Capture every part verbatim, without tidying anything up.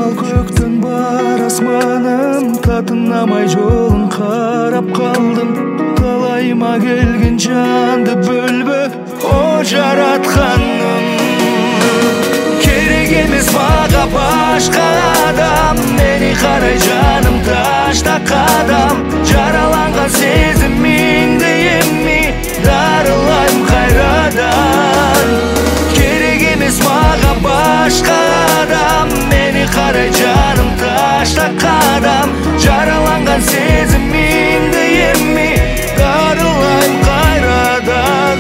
ал көктен бар асманым, татынамай жолын қарап қалдым. Қалайыма келген жанды бөлбө, о жаратқаным. Керек емес мага башка адам, мени қарай жаным ташта қадам. Жараланған сезіміңді емми, дарылайым қайрадан. Керек емес мага башка адам, мени қарай жаным ташта қадам. Жараланған сезіміңді емми, дарылайым қайрадан.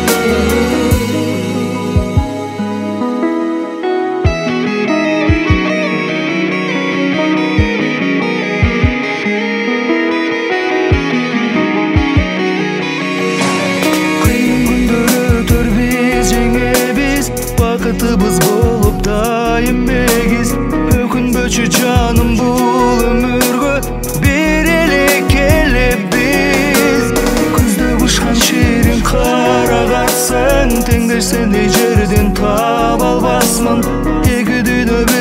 Бақытыбыз болып дайым егіз, өкінбөчү жаным бұл өміргө, береле келіп біз. Күзді ұшқан шерін қарағатсың, теңдер сендей жерден таба албасмын. Екі дүйнө